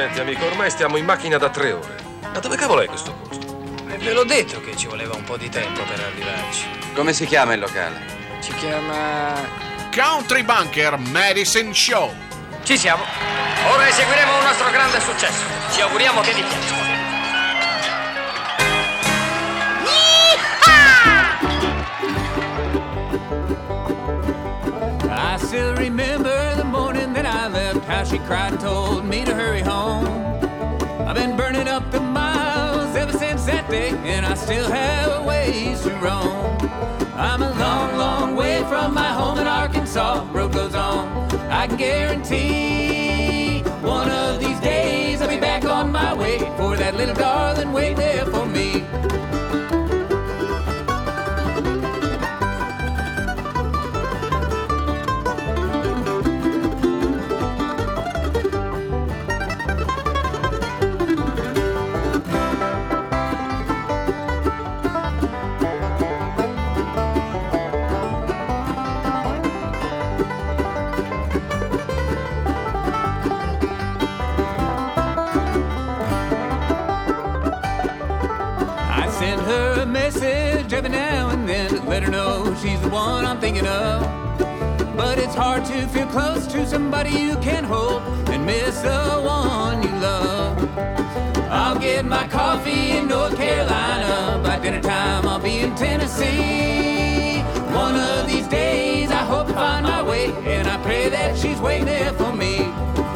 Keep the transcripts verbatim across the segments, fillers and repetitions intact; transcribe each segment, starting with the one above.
Senti, amico, ormai stiamo in macchina da tre ore. Ma dove cavolo è questo posto? E ve l'ho detto che ci voleva un po' di tempo per arrivarci. Come si chiama il locale? Si chiama... Country Bunker Medicine Show. Ci siamo. Ora eseguiremo un nostro grande successo. Ci auguriamo che vi piaccia. I still remember the morning that I left, how she cried and told me to hurry home. I've been burning up the miles ever since that day, and I still have a ways to roam. I'm a long, long way from my home in Arkansas. Road goes on, I can guarantee one of these days I'll be back on my way for that little darling wait there for me. Every now and then to let her know she's the one I'm thinking of. But it's hard to feel close to somebody you can hold and miss the one you love. I'll get my coffee in North Carolina. By dinner time I'll be in Tennessee. One of these days I hope to find my way, and I pray that she's waiting there for me.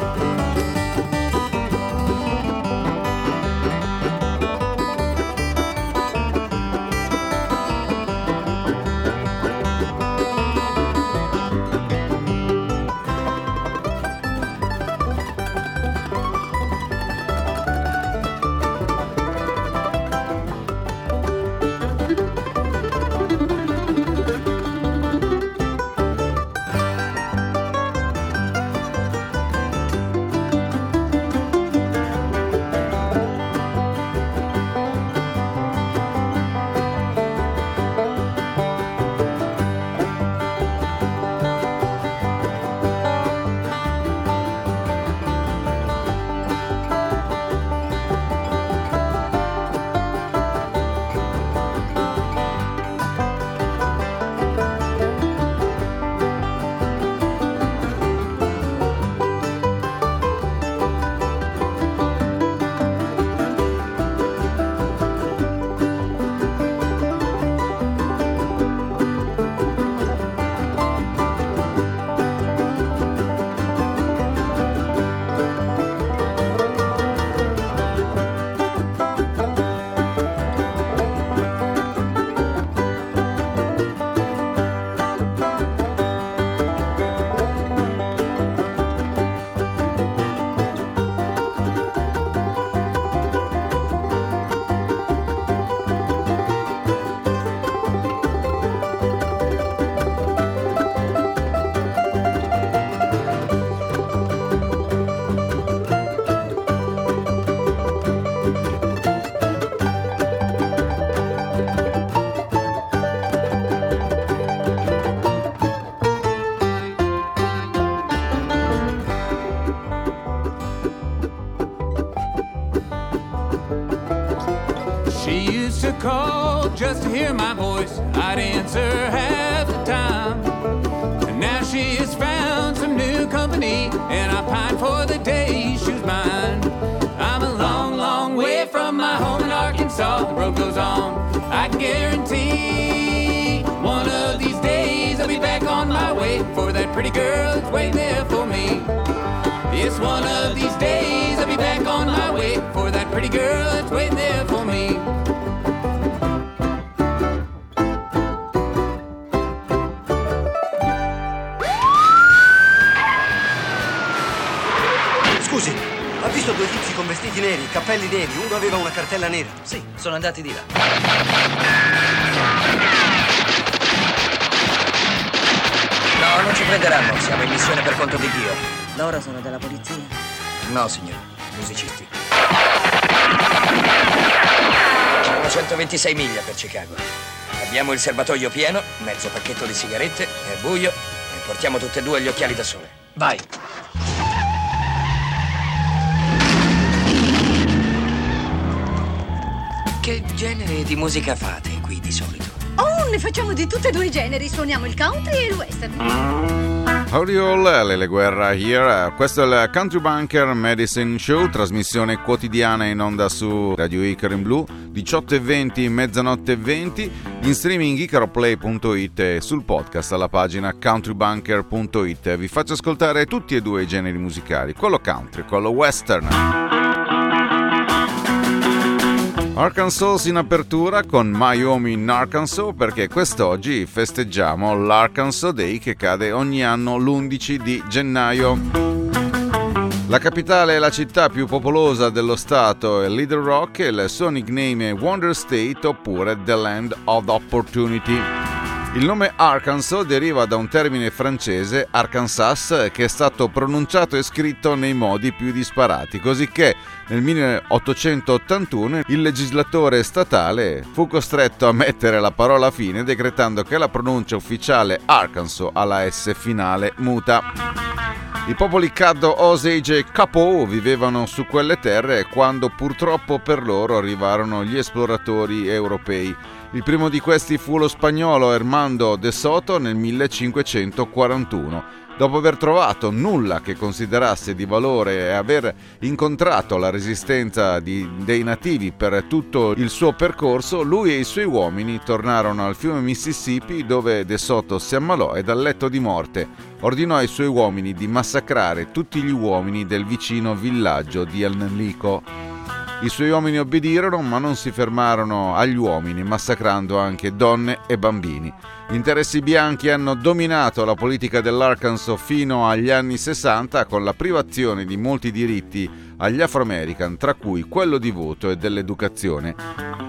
Call just to hear my voice, I'd answer half the time. And now she has found some new company, and I pine for the day she was mine. I'm a long, long way from my home in Arkansas. The road goes on, I can guarantee one of these days I'll be back on my way for that pretty girl that's waiting there for me. Yes, one of these days I'll be back on my way for that pretty girl that's waiting there for me. Scusi, ha visto due tizi con vestiti neri, cappelli neri, uno aveva una cartella nera? Sì, sono andati di là. No, non ci prenderanno, siamo in missione per conto di Dio. Loro sono della polizia? No, signore, musicisti. Sono centoventisei miglia per Chicago. Abbiamo il serbatoio pieno, mezzo pacchetto di sigarette, è buio e portiamo tutte e due gli occhiali da sole. Vai! Che genere di musica fate qui di solito? Oh, ne facciamo di tutti e due i generi. Suoniamo il country e il western. Howdy all, Lele Guerra here. Questo è il Country Bunker Medicine Show, trasmissione quotidiana in onda su Radio Icaro in Blu, diciotto e venti, mezzanotte e venti, in streaming icaroplay punto it e sul podcast alla pagina countrybunker punto it. Vi faccio ascoltare tutti e due i generi musicali, quello country, quello western. Arkansas in apertura con My Home in Arkansas, perché quest'oggi festeggiamo l'Arkansas Day che cade ogni anno l'undici di gennaio. La capitale e la città più popolosa dello stato è Little Rock e il suo nickname è Wonder State oppure The Land of Opportunity. Il nome Arkansas deriva da un termine francese, Arkansas, che è stato pronunciato e scritto nei modi più disparati, cosicché nel milleottocentottantuno il legislatore statale fu costretto a mettere la parola fine decretando che la pronuncia ufficiale Arkansas alla S finale muta. I popoli Caddo, Osage e Capoo vivevano su quelle terre quando purtroppo per loro arrivarono gli esploratori europei. Il primo di questi fu lo spagnolo Hernando de Soto nel millecinquecentoquarantuno. Dopo aver trovato nulla che considerasse di valore e aver incontrato la resistenza di, dei nativi per tutto il suo percorso, lui e i suoi uomini tornarono al fiume Mississippi, dove De Soto si ammalò e dal letto di morte ordinò ai suoi uomini di massacrare tutti gli uomini del vicino villaggio di Alnelico. I suoi uomini obbedirono, ma non si fermarono agli uomini, massacrando anche donne e bambini. Gli interessi bianchi hanno dominato la politica dell'Arkansas fino agli anni sessanta, con la privazione di molti diritti agli afroamerican, tra cui quello di voto e dell'educazione.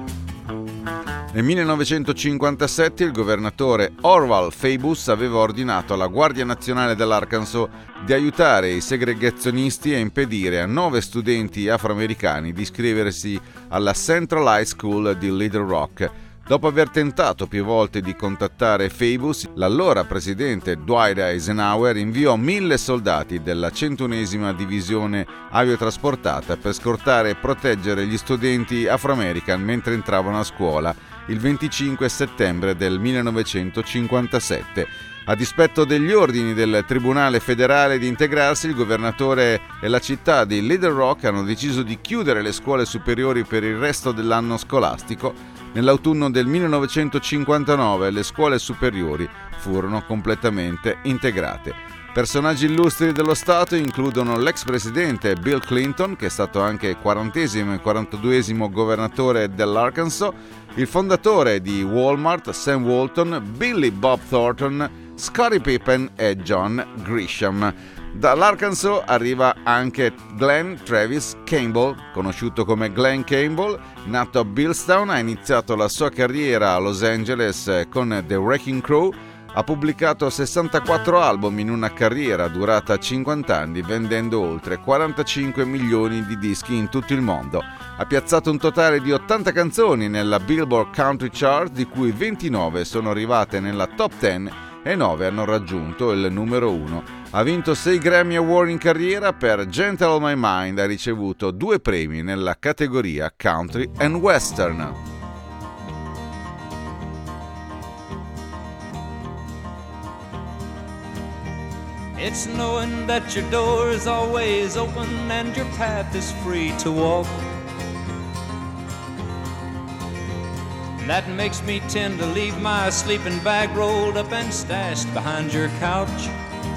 Nel millenovecentocinquantasette il governatore Orval Faubus aveva ordinato alla Guardia Nazionale dell'Arkansas di aiutare i segregazionisti a impedire a nove studenti afroamericani di iscriversi alla Central High School di Little Rock. Dopo aver tentato più volte di contattare Faubus, l'allora presidente Dwight Eisenhower inviò mille soldati della centunesima divisione aviotrasportata per scortare e proteggere gli studenti afroamerican mentre entravano a scuola il venticinque settembre del millenovecentocinquantasette. A dispetto degli ordini del Tribunale federale di integrarsi, il governatore e la città di Little Rock hanno deciso di chiudere le scuole superiori per il resto dell'anno scolastico. Nell'autunno del millenovecentocinquantanove le scuole superiori furono completamente integrate. Personaggi illustri dello Stato includono l'ex presidente Bill Clinton, che è stato anche quarantesimo e quarantaduesimo governatore dell'Arkansas, il fondatore di Walmart, Sam Walton, Billy Bob Thornton, Scottie Pippen e John Grisham. Dall'Arkansas arriva anche Glenn Travis Campbell, conosciuto come Glenn Campbell, nato a Billstown, ha iniziato la sua carriera a Los Angeles con The Wrecking Crew, ha pubblicato sessantaquattro album in una carriera durata cinquanta anni, vendendo oltre quarantacinque milioni di dischi in tutto il mondo. Ha piazzato un totale di ottanta canzoni nella Billboard Country Chart, di cui ventinove sono arrivate nella top dieci e nove hanno raggiunto il numero uno. Ha vinto sei Grammy Award in carriera. Per Gentle on My Mind ha ricevuto due premi nella categoria Country and Western. It's knowing that your door is always open and your path is free to walk. That makes me tend to leave my sleeping bag rolled up and stashed behind your couch.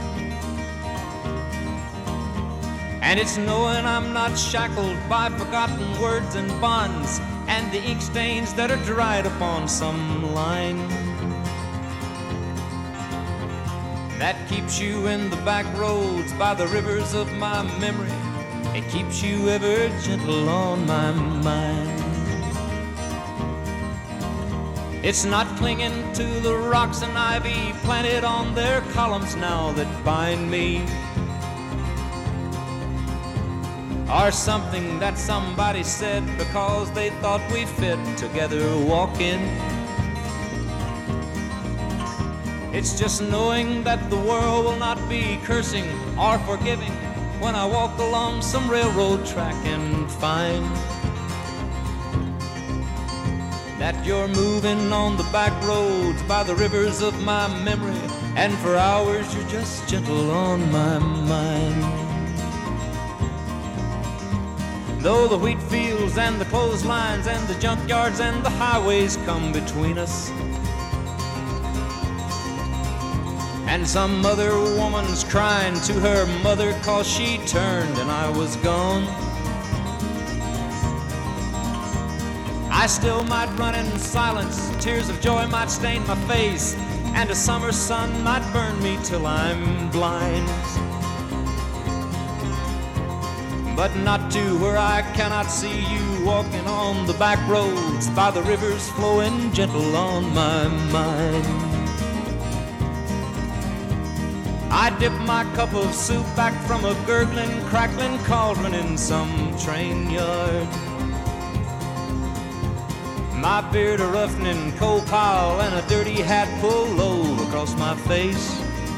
And it's knowing I'm not shackled by forgotten words and bonds and the ink stains that are dried upon some line. That keeps you in the back roads by the rivers of my memory. It keeps you ever gentle on my mind. It's not clinging to the rocks and ivy planted on their columns now that bind me, or something that somebody said because they thought we fit together walking. It's just knowing that the world will not be cursing or forgiving when I walk along some railroad track and find that you're moving on the back roads by the rivers of my memory, and for hours you're just gentle on my mind. Though the wheat fields and the clotheslines and the junkyards and the highways come between us, and some other woman's crying to her mother 'cause she turned and I was gone, I still might run in silence, tears of joy might stain my face, and a summer sun might burn me till I'm blind. But not to where I cannot see you walking on the back roads by the rivers flowing gentle on my mind. I dip my cup of soup back from a gurgling, crackling cauldron in some train yard. My beard a roughening coal pile and a dirty hat pulled low across my face.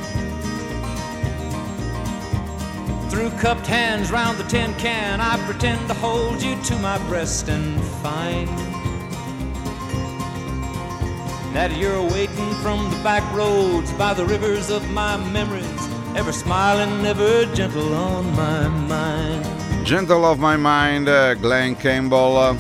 Through cupped hands round the tin can, I pretend to hold you to my breast and find that you're waiting from the back roads by the rivers of my memories, ever smiling, ever gentle on my mind. Gentle of My Mind, Glen Campbell.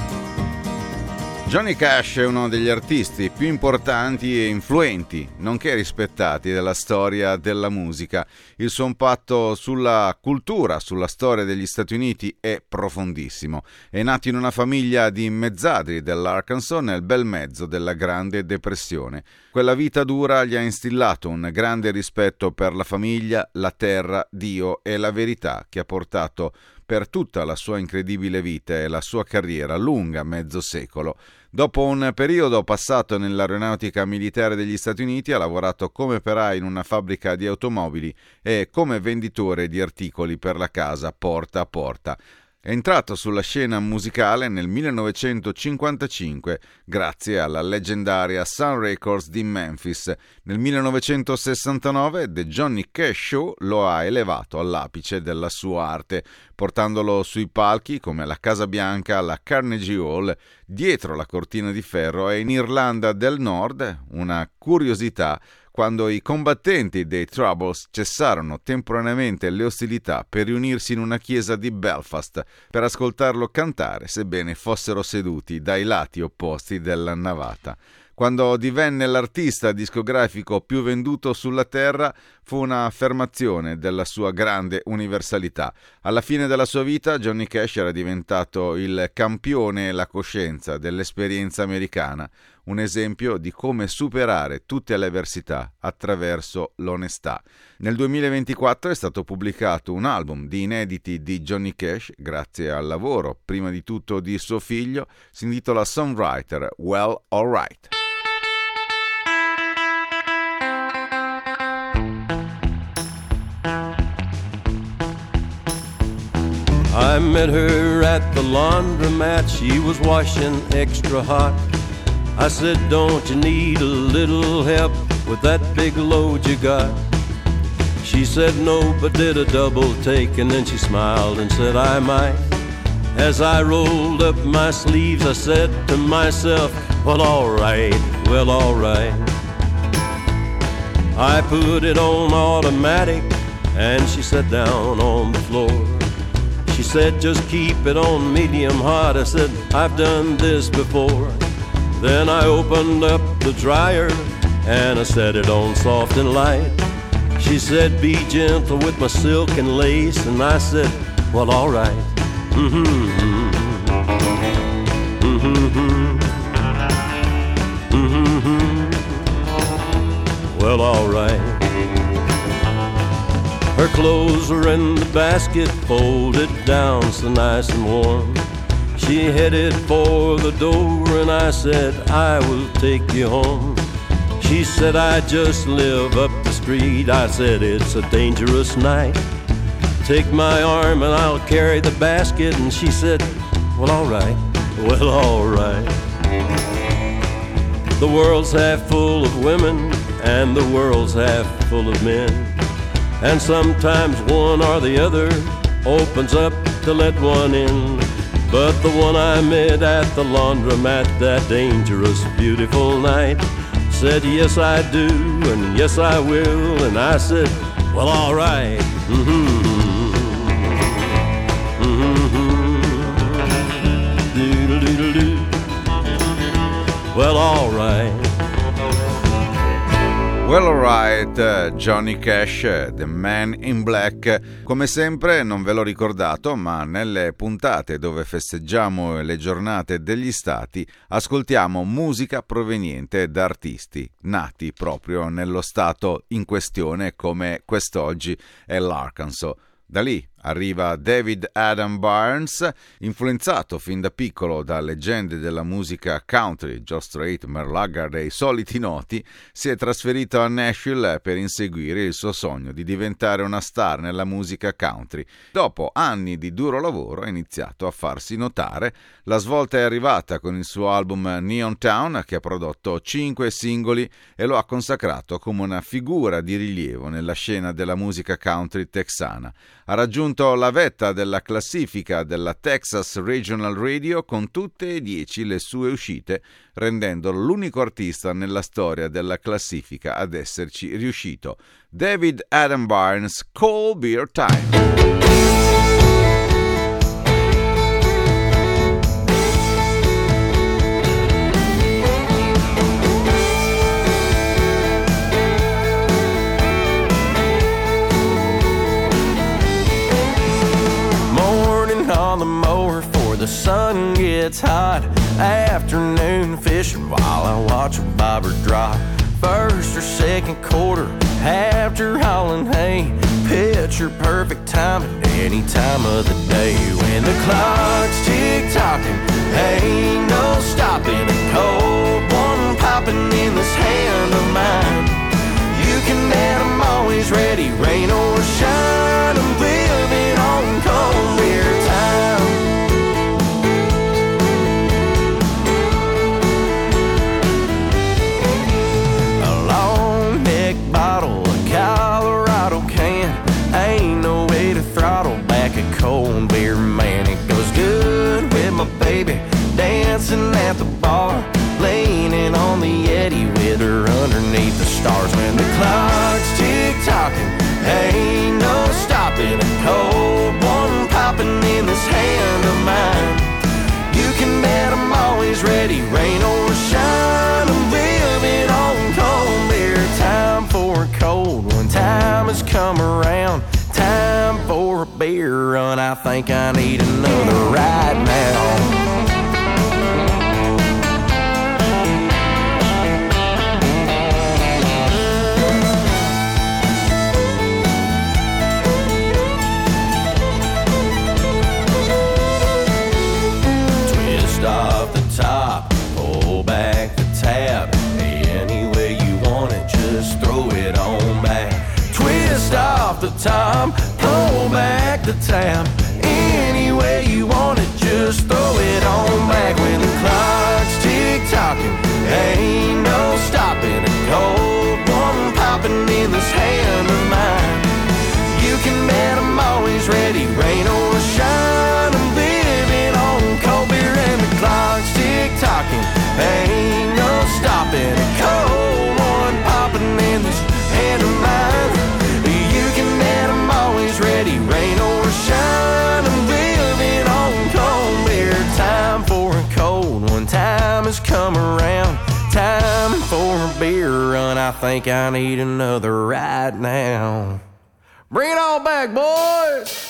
Johnny Cash è uno degli artisti più importanti e influenti, nonché rispettati della storia della musica. Il suo impatto sulla cultura, sulla storia degli Stati Uniti è profondissimo. È nato in una famiglia di mezzadri dell'Arkansas nel bel mezzo della Grande Depressione. Quella vita dura gli ha instillato un grande rispetto per la famiglia, la terra, Dio e la verità, che ha portato per tutta la sua incredibile vita e la sua carriera lunga mezzo secolo. Dopo un periodo passato nell'aeronautica militare degli Stati Uniti, ha lavorato come operaio in una fabbrica di automobili e come venditore di articoli per la casa porta a porta. È entrato sulla scena musicale nel millenovecentocinquantacinque grazie alla leggendaria Sun Records di Memphis. Nel millenovecentosessantanove The Johnny Cash Show lo ha elevato all'apice della sua arte, portandolo sui palchi come la Casa Bianca, la Carnegie Hall, dietro la cortina di ferro e in Irlanda del Nord, una curiosità, quando i combattenti dei Troubles cessarono temporaneamente le ostilità per riunirsi in una chiesa di Belfast per ascoltarlo cantare, sebbene fossero seduti dai lati opposti della navata. Quando divenne l'artista discografico più venduto sulla terra, fu un'affermazione della sua grande universalità. Alla fine della sua vita, Johnny Cash era diventato il campione e la coscienza dell'esperienza americana, un esempio di come superare tutte le avversità attraverso l'onestà. Nel duemilaventiquattro è stato pubblicato un album di inediti di Johnny Cash, grazie al lavoro, prima di tutto, di suo figlio. Si intitola Songwriter, Well Alright. I met her at the laundromat, she was washing extra hot. I said, don't you need a little help with that big load you got? She said no, but did a double take, and then she smiled and said I might. As I rolled up my sleeves, I said to myself, well, alright, well, alright. I put it on automatic, and she sat down on the floor. She said, just keep it on medium hot. I said, I've done this before. Then I opened up the dryer and I set it on soft and light. She said, be gentle with my silk and lace. And I said, well, all right. Mm-hmm. Mm-hmm. Mm-hmm. Well, all right. Her clothes were in the basket, folded down so nice and warm. She headed for the door and I said, I will take you home. She said, I just live up the street. I said, it's a dangerous night. Take my arm and I'll carry the basket. And she said, well, all right, well, all right. The world's half full of women and the world's half full of men. And sometimes one or the other opens up to let one in. but the one I met at the laundromat that dangerous, beautiful night said, yes, I do, and yes, I will. And I said, well, all right. Mm-hmm. Mm-hmm. Doodle-doodle-doo. Well, all right. Well, alright, Johnny Cash, The Man in Black. Come sempre, non ve l'ho ricordato, ma nelle puntate dove festeggiamo le giornate degli stati, ascoltiamo musica proveniente da artisti nati proprio nello stato in questione, come quest'oggi è l'Arkansas. Da lì arriva David Adam Barnes, influenzato fin da piccolo da leggende della musica country, Joe Strait, Merle Haggard e i soliti noti. Si è trasferito a Nashville per inseguire il suo sogno di diventare una star nella musica country. Dopo anni di duro lavoro ha iniziato a farsi notare. La svolta è arrivata con il suo album Neon Town, che ha prodotto cinque singoli e lo ha consacrato come una figura di rilievo nella scena della musica country texana. Ha raggiunto la vetta della classifica della Texas Regional Radio con tutte e dieci le sue uscite, rendendolo l'unico artista nella storia della classifica ad esserci riuscito. David Adam Barnes, Cold Beer Time. On the mower for the sun gets hot. Afternoon fishing while I watch a bobber drop. First or second quarter after hauling hay. Picture perfect timing any time of the day. When the clock's tick-tocking, ain't no stopping. A cold one popping in this hand of mine. You can bet I'm always ready, rain or shine. I'm living on cold beer time. A long neck bottle, a Colorado can. Ain't no way to throttle back a cold beer, man. It goes good with my baby, dancing at the bar, leaning on the Yeti with her underneath the stars. When the clock's tick-tocking, ain't no stopping. A cold one popping in this hand of mine. You can bet I'm always ready, rain or shine. I'm living on cold beer. Time for a cold one, time has come around. Time for a beer run, I think I need another right now. Off the top, pull back the tab. Any way you want it, just throw it on back. Twist off the top, pull back the tab. Any way you want it, just throw it on back. When the clock's tick-tocking, ain't no stopping. A cold one popping in this hand of mine. You can bet I'm always ready, rain or shine. I'm living on cold beer and the clock's tick-tocking, ain't no stopping. A cold one popping in this hand of mine. You can bet I'm always ready, rain or shine. I'm living on cold beer. Time for a cold one, time has come around. Time for a beer run, I think I need another right now. Bring it all back, boys!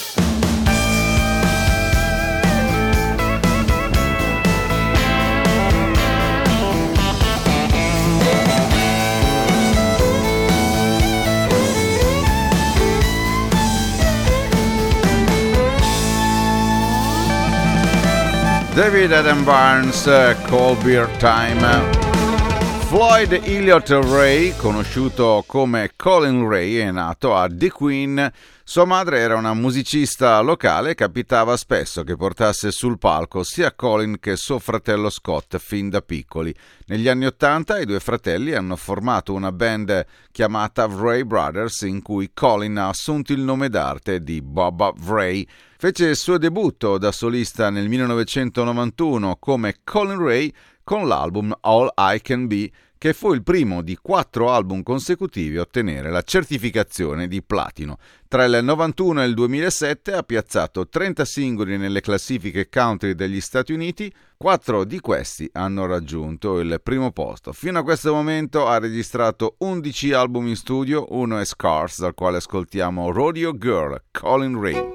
David Adam Barnes, Cold Beer Time. Floyd Elliott Ray, conosciuto come Colin Ray, è nato a DeQueen. Sua madre era una musicista locale e capitava spesso che portasse sul palco sia Colin che suo fratello Scott fin da piccoli. Negli anni Ottanta i due fratelli hanno formato una band chiamata Vray Brothers, in cui Colin ha assunto il nome d'arte di Bubba Vray. Fece il suo debutto da solista nel millenovecentonovantuno come Colin Ray con l'album All I Can Be, che fu il primo di quattro album consecutivi a ottenere la certificazione di platino. Tra il novantuno e il duemilasette ha piazzato trenta singoli nelle classifiche country degli Stati Uniti, quattro di questi hanno raggiunto il primo posto. Fino a questo momento ha registrato undici album in studio, uno è Scars, dal quale ascoltiamo Rodeo Girl, Colin Ray.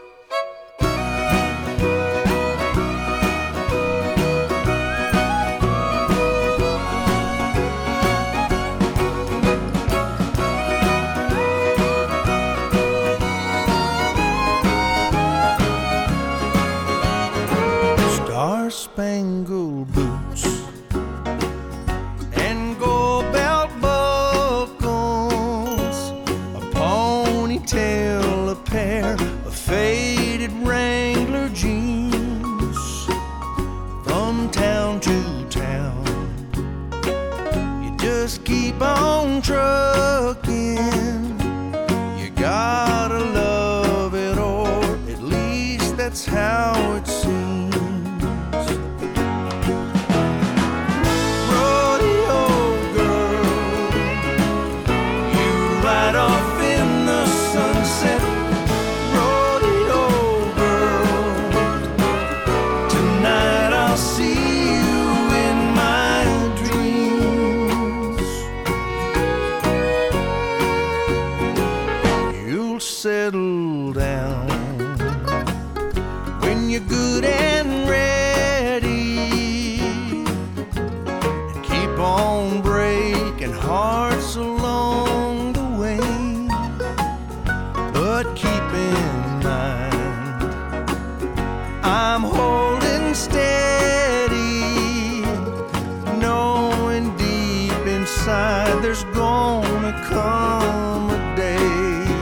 Spangled boots and gold belt buckles, a ponytail, a pair of faded Wrangler jeans. From town to town, you just keep on trucking. You gotta love it, or at least that's how it seems. Settle down when you're good and ready, and keep on breaking hearts along the way. But keep in mind, I'm holding steady, knowing deep inside there's gonna come a day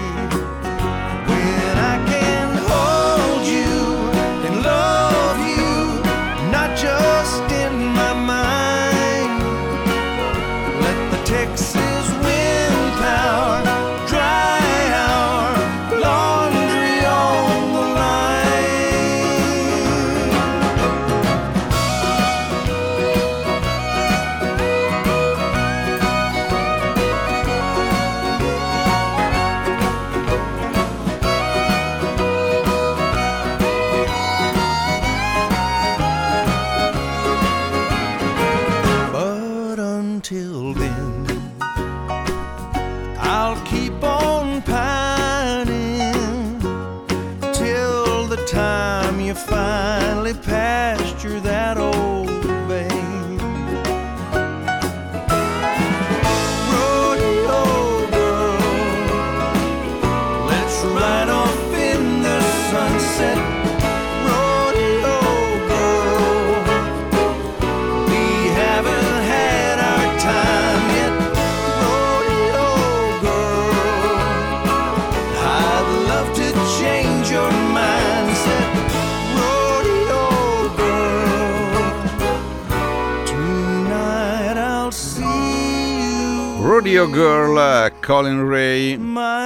Rodeo Girl, Colin Ray.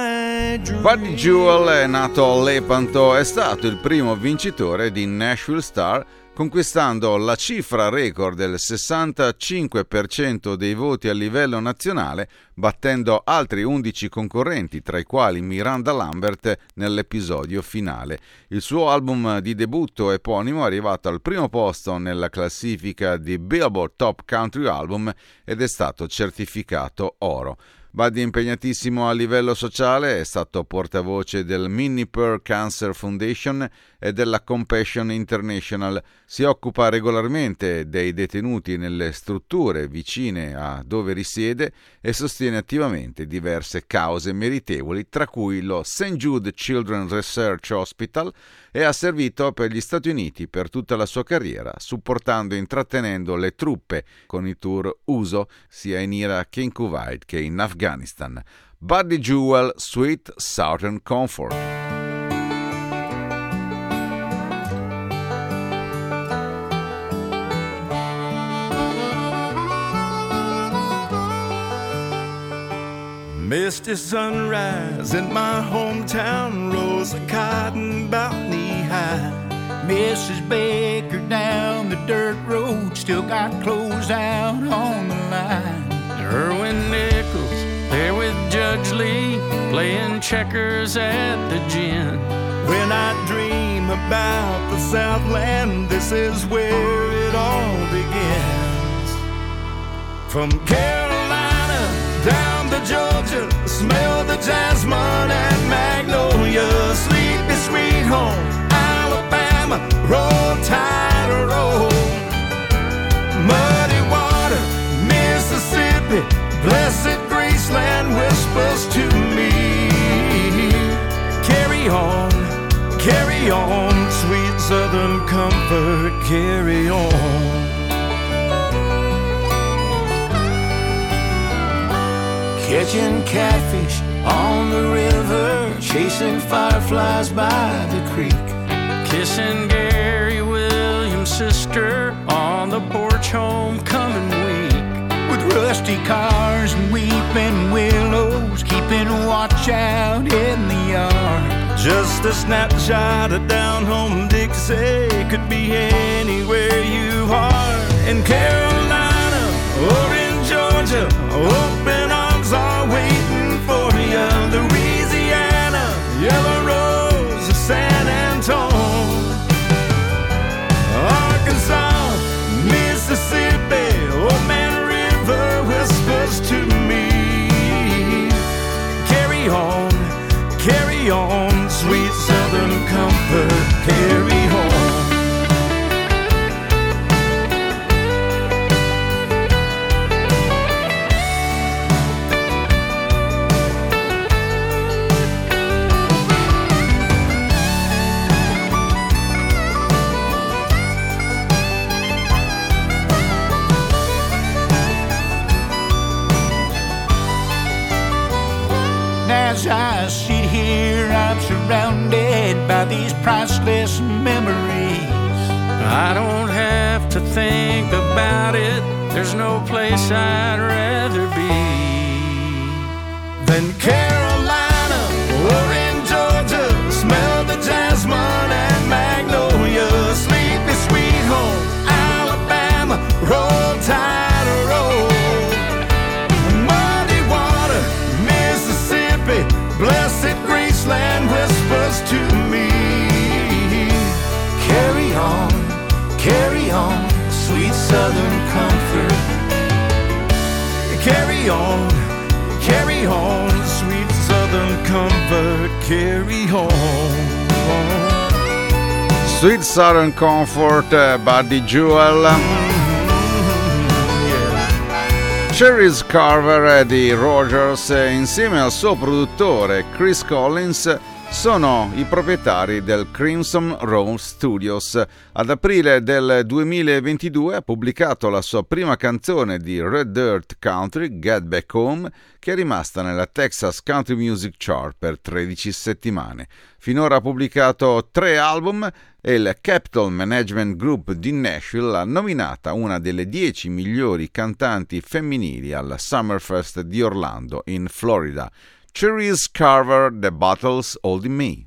Buddy Jewell è nato a Lepanto, è stato il primo vincitore di Nashville Star, conquistando la cifra record del sessantacinque per cento dei voti a livello nazionale, battendo altri undici concorrenti, tra i quali Miranda Lambert nell'episodio finale. Il suo album di debutto eponimo è arrivato al primo posto nella classifica di Billboard Top Country Album ed è stato certificato oro. Buddy, impegnatissimo a livello sociale, è stato portavoce del Minnie Pearl Cancer Foundation e della Compassion International. Si occupa regolarmente dei detenuti nelle strutture vicine a dove risiede e sostiene attivamente diverse cause meritevoli, tra cui lo Saint Jude Children's Research Hospital, e ha servito per gli Stati Uniti per tutta la sua carriera, supportando e intrattenendo le truppe con i tour U S O sia in Iraq che in Kuwait che in Afghanistan. Buddy Jewell, Sweet Southern Comfort. Misty sunrise in my hometown, rows of cotton about knee mine. Missus Baker down the dirt road still got clothes out on the line. Irwin Nichols there with Judge Lee playing checkers at the gin. When I dream about the Southland, this is where it all begins. From Carolina down to Georgia, smell the jasmine and magnolia. Sleepy sweet home, Alabama, roll tide, roll. Muddy water, Mississippi, blessed Graceland whispers to me. Carry on, carry on, sweet Southern comfort, carry on. Catching catfish on the river, chasing fireflies by the creek. Kissing Gary Williams' sister on the porch homecoming week. With rusty cars and weeping willows, keeping watch out in the yard. Just a snapshot of down home Dixie, could be anywhere you are. In Carolina or in Georgia, open arms are waiting for you. Louisiana, Yellow Rose, San Antone, Arkansas, Mississippi, Old Man River whispers to me. Carry on, carry on, sweet Southern comfort, carry on. As I sit here, I'm surrounded by these priceless memories. I don't have to think about it, there's no place I'd rather be than Carolina or in Georgia. Smell the jasmine and magnolia. Sleepy sweet home, Alabama, roll tide, roll. Muddy water, Mississippi, blessed Graceland whispers to me. Carry on, carry on, sweet Southern comfort. Carry on, carry on, sweet Southern comfort, carry on. Sweet Southern Comfort, uh, Buddy Jewel. Cherise Carver e Eddie Rogers, insieme al suo produttore Chris Collins, sono i proprietari del Crimson Rose Studios. Ad aprile del duemilaventidue ha pubblicato la sua prima canzone di Red Dirt Country, Get Back Home, che è rimasta nella Texas Country Music Chart per tredici settimane. Finora ha pubblicato tre album e il Capital Management Group di Nashville l'ha nominata una delle dieci migliori cantanti femminili al Summerfest di Orlando in Florida. Cherise Carver, The Battle's Holding Me.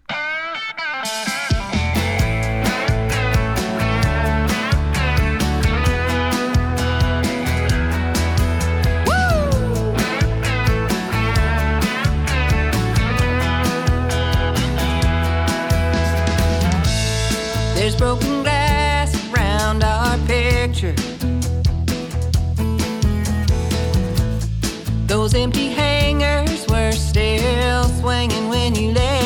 There's broken glass around our picture. Those empty hangers were still swinging when you left.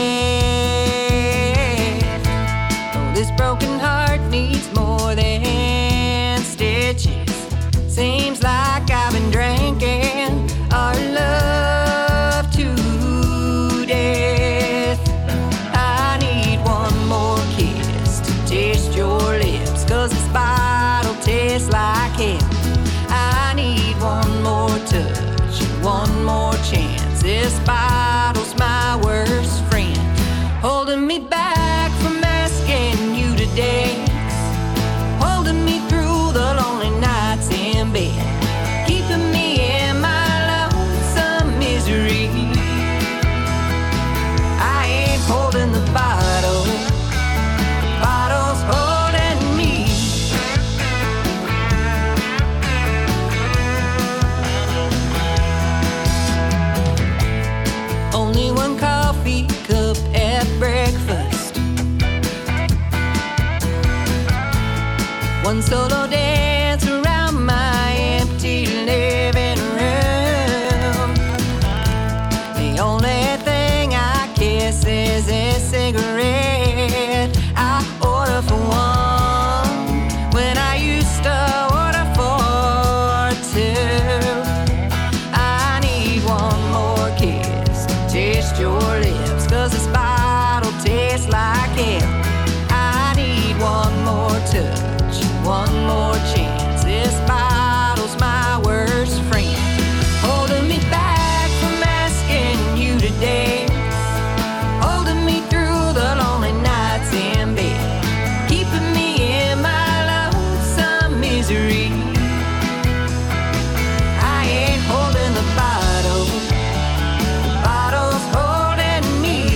Oh, this broken heart needs more than stitches. Seems like I've been drinking our love to death. I need one more kiss to taste your lips, 'cause this bottle tastes like hell. I need one more touch, one more chance. This bottle's my worst friend, holding me back from asking you to dance, holding me through the lonely nights in bed, keeping me in my lonesome misery. I ain't holding the bottle, the one solo dance around my empty living room. The only thing I kiss is a cigarette. I order for one when I used to order for two. I need one more kiss, taste your lips, 'cause this bottle tastes like hell. I need one more touch, one more chance. This bottle's my worst friend, holding me back from asking you to dance, holding me through the lonely nights in bed, keeping me in my lonesome misery. I ain't holding the bottle, the bottle's holding me.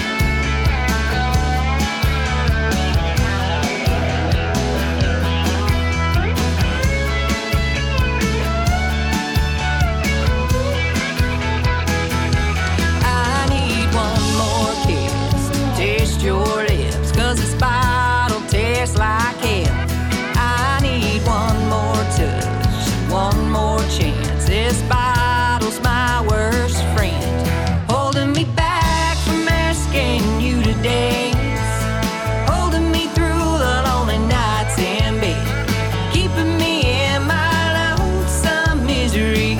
I need one more kiss, taste your lips, 'cause this bottle tastes like hell. I need one more touch, one more chance. This bottle's my worst friend, holding me back from asking you to dance, holding me through the lonely nights in bed, keeping me in my lonesome misery.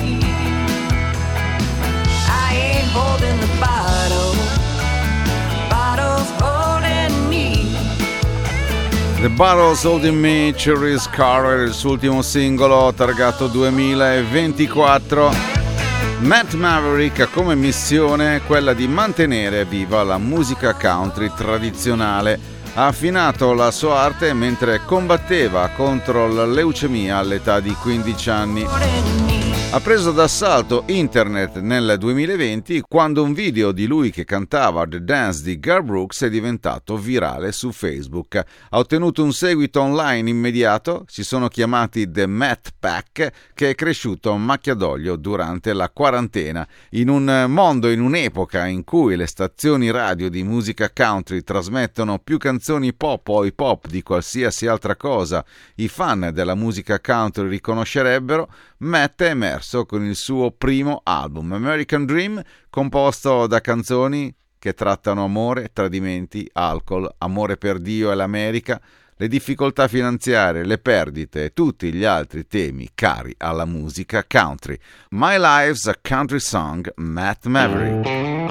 I ain't holding the bottle, the bottle's holding me. The Bottles Holding Me, Cherry's Car, il suo ultimo singolo targato duemilaventiquattro. Matt Maverick ha come missione quella di mantenere viva la musica country tradizionale. Ha affinato la sua arte mentre combatteva contro la leucemia all'età di quindici anni. Ha preso d'assalto internet nel duemilaventi quando un video di lui che cantava The Dance di Garth Brooks è diventato virale su Facebook. Ha ottenuto un seguito online immediato, si sono chiamati The Matt Pack, che è cresciuto a macchia d'olio durante la quarantena. In un mondo, in un'epoca in cui le stazioni radio di musica country trasmettono più canzoni pop o hip hop di qualsiasi altra cosa i fan della musica country riconoscerebbero, Matt è emerso con il suo primo album, American Dream, composto da canzoni che trattano amore, tradimenti, alcol, amore per Dio e l'America, le difficoltà finanziarie, le perdite e tutti gli altri temi cari alla musica country. My Life's a Country Song, Matt Maverick.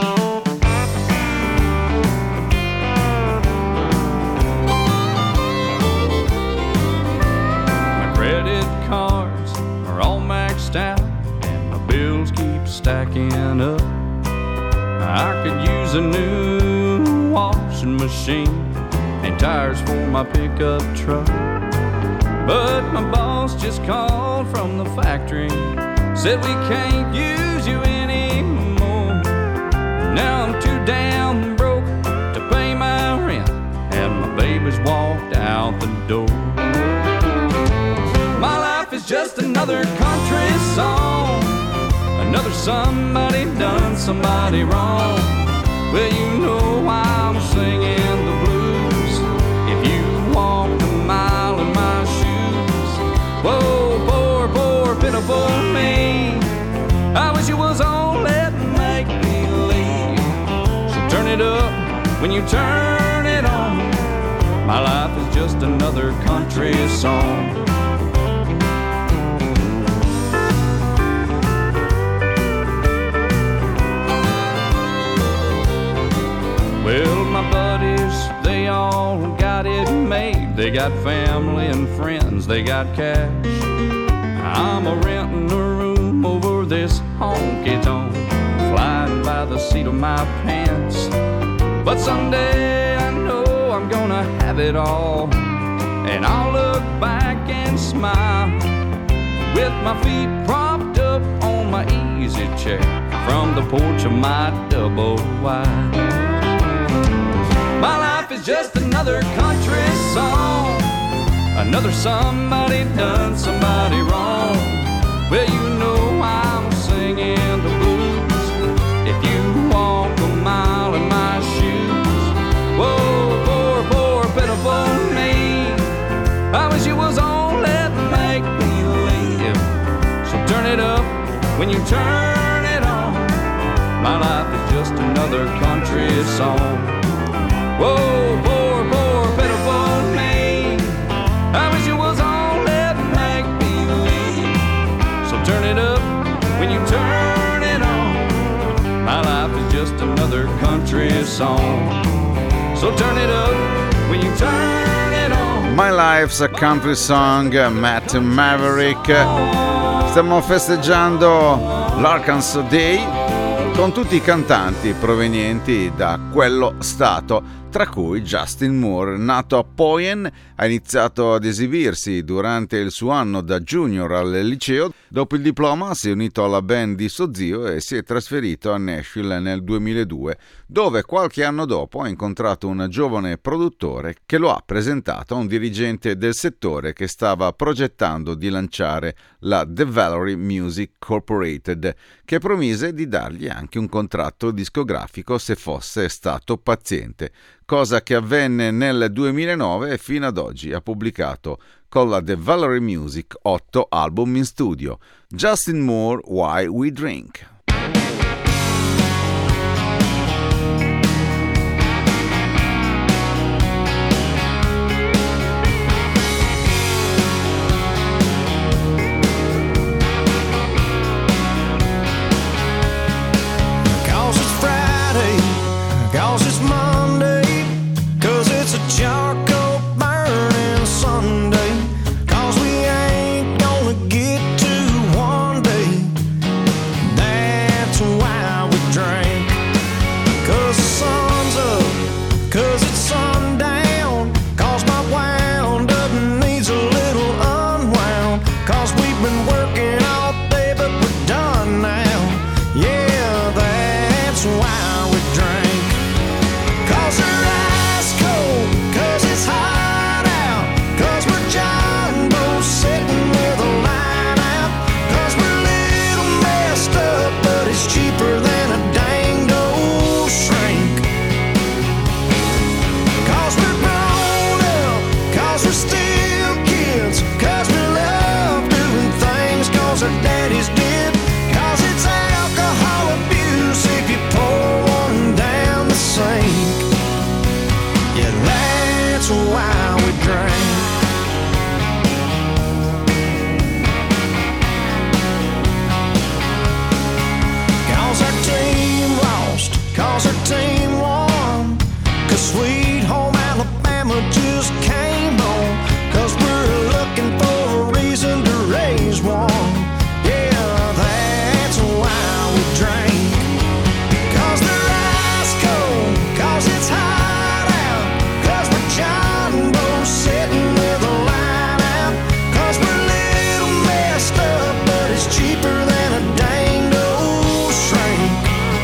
Credit cards are all maxed out and my bills keep stacking up. I could use a new washing machine and tires for my pickup truck, but my boss just called from the factory, said we can't use you anymore. Now I'm too damn broke to pay my rent and my baby's walked out the door. My life is just another country song, another somebody done somebody wrong. Well, you know I'm singing the blues if you walked a mile in my shoes. Whoa, poor, poor, pitiful me, I wish it was all that make believe. So turn it up when you turn it on. My life is just another country song. Well, my buddies, they all got it made. They got family and friends, they got cash. I'm a renting a room over this honky-tonk, flying by the seat of my pants. But someday I know I'm gonna have it all, and I'll look back and smile with my feet propped up on my easy chair from the porch of my double wide. My life is just another country song, another somebody done somebody wrong. Well, you know I'm singing the blues if you walk a mile in my shoes. Whoa, poor, poor, pitiful me, I wish it was on when you turn it on. My life is just another country song. Whoa, poor, poor, pitiful me. I wish it was all that make believe. So turn it up when you turn it on. My life is just another country song. So turn it up when you turn it on. My Life's a Country Song, Matt Maverick. Stiamo festeggiando l'Arkansas Day con tutti i cantanti provenienti da quello stato, tra cui Justin Moore, nato a Poyen, ha iniziato ad esibirsi durante il suo anno da junior al liceo. Dopo il diploma si è unito alla band di suo zio e si è trasferito a Nashville nel duemiladue, dove qualche anno dopo ha incontrato un giovane produttore che lo ha presentato a un dirigente del settore che stava progettando di lanciare la The Valerie Music Corporated, che promise di dargli anche un contratto discografico se fosse stato paziente, cosa che avvenne nel duemilanove e fino ad oggi ha pubblicato con la The Valerie Music otto album in studio. Justin Moore, Why We Drink. Cause it's Friday, cause it's Monday, cause it's a charcoal burning Sunday, cause we ain't gonna get to one day. That's why we drink. Cause the sun's up, cause it's sundown, cause my wound up needs a little unwound, cause we've been working all day but we're done now. Yeah, that's why we drink. Cause they're ice cold, cause it's hot out, cause we're jumbo sitting with a line out, cause we're a little messed up, but it's cheaper than a danged old shrink. Cause we're grown up, cause we're still kids, cause we love doing things cause our daddies did, cause it's alcohol abuse if you pour one down the sink. Yeah, that's why we drink. Cause our team lost, cause our team won, cause Sweet Home Alabama just came on, cause we're looking for a reason to raise one. Yeah, that's why we drink. Cause they're ice cold, cause it's hot out, cause we're jumbo sitting with a line out, cause we're a little messed up, but it's cheaper than a danged old shrink.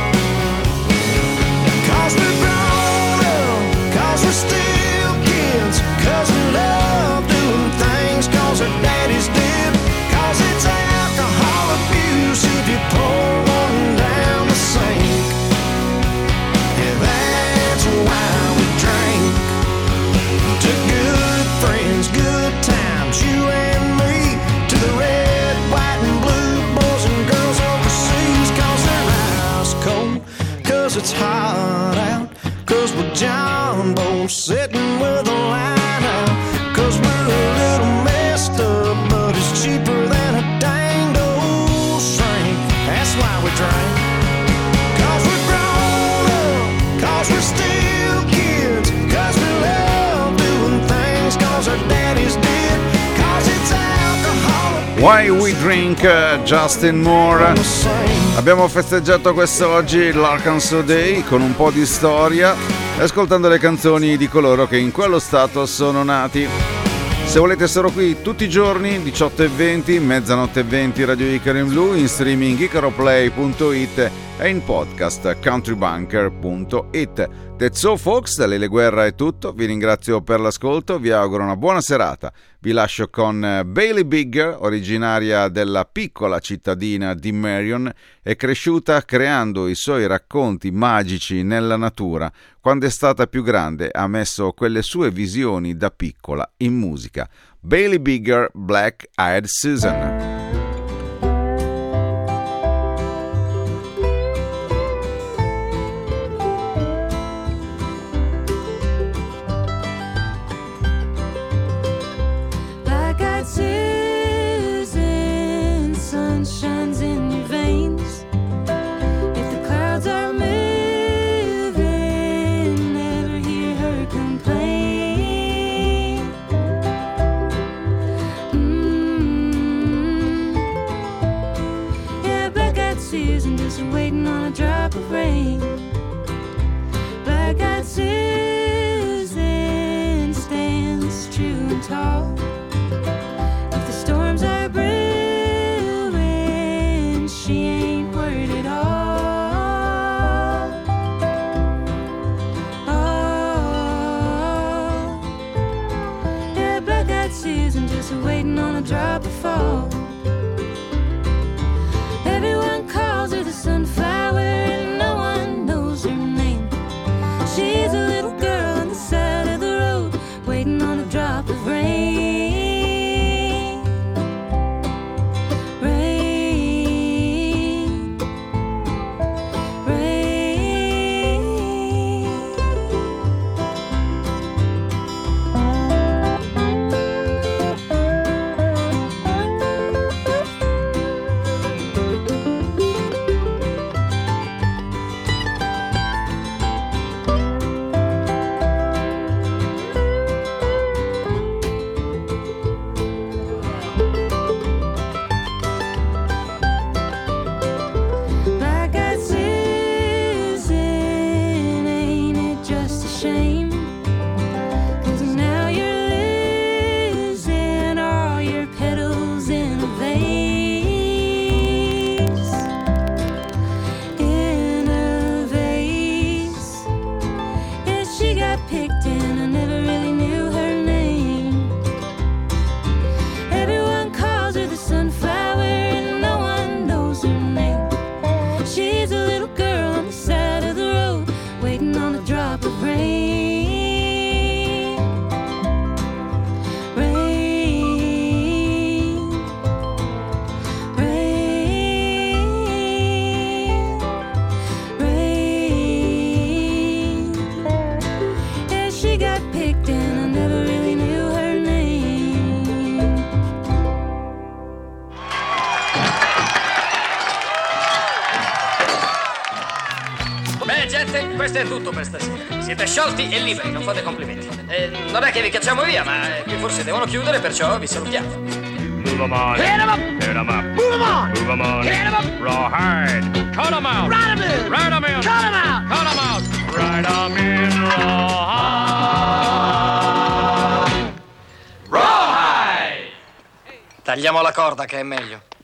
Cause we're grown up, cause we're still kids, cause we love doing things cause our daddies did, cause it's alcohol abuse if you pour one down the sink. Yeah, that's why we drink. To good friends, good times, you and me, to the red, white and blue boys and girls overseas, cause they're ice cold, cause it's hot out, cause we're jumbo sitting with a line out, cause we're a little messed up, but it's cheaper than a danged old shrink. That's why we drink. Cause we're grown up, cause we're still kids, cause we love doing things cause our daddies did, cause it's alcohol. Why We Drink, Justin Moore. Abbiamo festeggiato quest'oggi l'Arkansas Day con un po' di storia, ascoltando le canzoni di coloro che in quello stato sono nati. Se volete sarò qui tutti i giorni, diciotto e venti, mezzanotte e venti, Radio Icaro in Blu, in streaming icaroplay punto it e in podcast countrybunker punto it. That's all folks, da Lele Guerra è tutto, vi ringrazio per l'ascolto, vi auguro una buona serata, vi lascio con Bailey Bigger, originaria della piccola cittadina di Marion, è cresciuta creando i suoi racconti magici nella natura, quando è stata più grande ha messo quelle sue visioni da piccola in musica. Bailey Bigger, Black Eyed Susan. just waiting on a drop of rain. Black-eyed Susan stands true and tall. If the storms are brewing, she ain't worried at all. Oh, yeah, black-eyed Susan just waiting on a drop of fall. Everyone calls her the sunflower and no one knows her name. She's a little girl on the side of the road, waiting on a drop of rain. Rain. Rain. Black-eyed Susan, ain't it just a shame? 'Cause now you're losing all your petals in a vase. In a vase. Yeah, she got picked and I never really knew her name. Everyone calls her the sunflower and no one knows her name. She's a little girl on the side of the road, waiting on a drop of rain. Rain. Rain. Rain. Yeah, she got picked and I never really knew her name. Beh, gente, questo è tutto per stasera. Siete sciolti e liberi, non fate complimenti. Eh, non è che vi cacciamo via, ma eh, qui forse devono chiudere, perciò vi salutiamo. Move 'em on. Hit 'em up. Hit 'em up. Move 'em on. Move 'em on. Hit 'em up. Rawhide. Cut 'em out. Ride 'em in. Ride 'em in. Cut 'em out. Cut 'em out. Ride 'em in. Rawhide. Rawhide. Tagliamo la corda che è meglio.